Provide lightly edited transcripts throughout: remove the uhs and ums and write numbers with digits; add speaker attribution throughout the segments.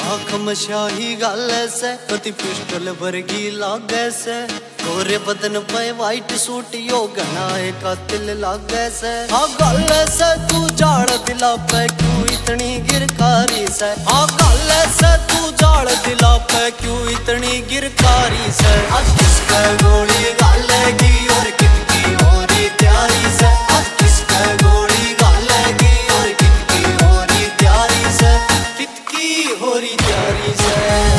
Speaker 1: आँख शाही गाल से पति पिस्टल वर्गी लागे से गोरे बदन पे वाइट सूट यो गनाए कातिल लागे से हाँ गाल से तू जाड़ दिला पे क्यों इतनी गिरकारी से हाँ गाल से तू जाड़ दिला पे क्यों इतनी गिरकारी से आज किसका गोली गालेगी और कितनी हो रही तैयारी से आज किसका गोली गालेगी और कितनी हो रही तैयारी से कितनी हो रही तैयारी से।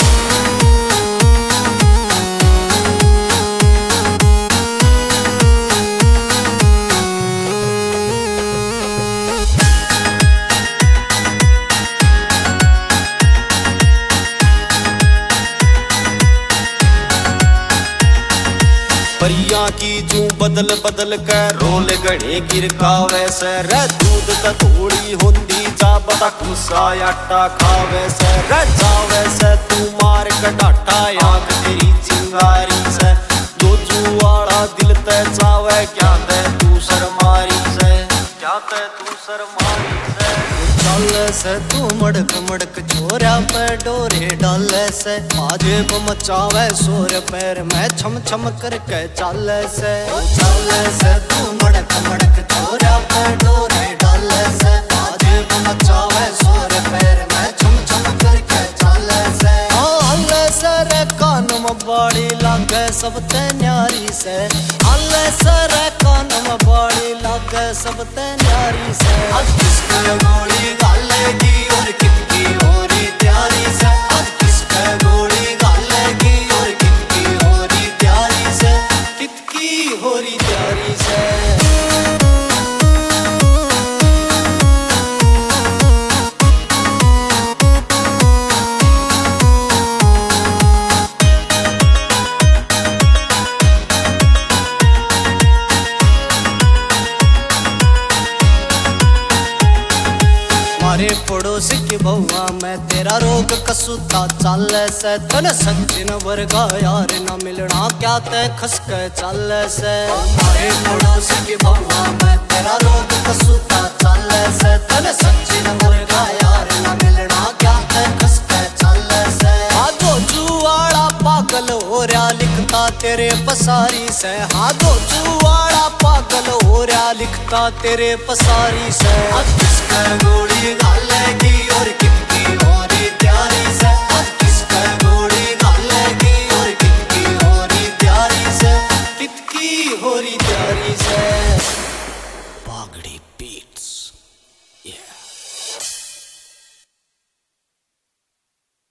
Speaker 1: परिया की जू बदल बदल कर रोल गणे गिरकावे से रे दूध त थोड़ी होंदी जा बता कुसा आटा खावे से रे जावे से तू मार कटाटा आंख तेरी चिंगारी से दो जुआड़ा दिल ते चावे क्या ते तू शर्मारी से क्या ते तू शर्मारी से चल से तू मड़क मड़क छोरा पे डोरे डाले से आजेब मचावे सोर पैर में छम छम करके चल से तू मड़क मड़क छोरा पे डोरे डाले से आजेब मचावे सोर पैर में छम छम करके चल से रे कान में बाड़ी लागे सब ते न्यारी से आले सर कान में बाड़ी लागे सब ते न्यारी से आज किसका गोली गालेगी और कितनी हो रही तैयारी से आज किसका गोली गालेगी और कितनी हो रही तैयारी से कितनी हो रही तैयारी से। हमारे पड़ोस की बहुआ में तेरा रोग कसूता चल से तन सचिन वर्गा यार न मिलना क्या ते खसके चल से हमारे पड़ोस की बहुआ में तेरा रोग कसूता चल से तन सचिन वर्गा यार न मिलना क्या ते खसके चल से हाथों जुआड़ा पागल हो रहा लिखता तेरे पसारी से हाथों जुआड़ा पागल हो रहा लिखता तेरे पसारी से आज किसका गोली गालेगी और कितनी हो रही तैयारी से आज किसका गोली गालेगी और कितनी हो रही तैयारी से कितनी हो रही तैयारी से। पागड़ी बीट्स।